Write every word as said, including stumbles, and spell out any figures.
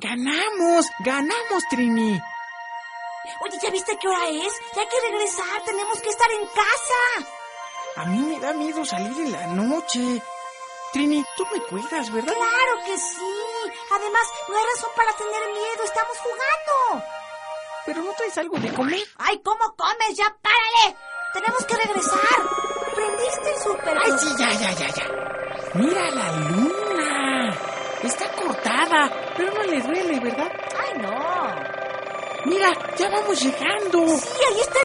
¡Ganamos! ¡Ganamos, Trini! Oye, ¿ya viste qué hora es? Ya hay que regresar, tenemos que estar en casa. A mí me da miedo salir en la noche. Trini, tú me cuidas, ¿verdad? ¡Claro que sí! Además, no hay razón para tener miedo, estamos jugando. ¿Pero no traes algo de comer? ¡Ay, cómo comes! ¡Ya párale! ¡Tenemos que regresar! ¿Prendiste el súper? ¡Ay, sí, ya, ya, ya, ya! ¡Mira la luna! Está cortada, pero no le duele, ¿verdad? ¡Ay, no! ¡Mira, ya vamos llegando! Sí, ahí está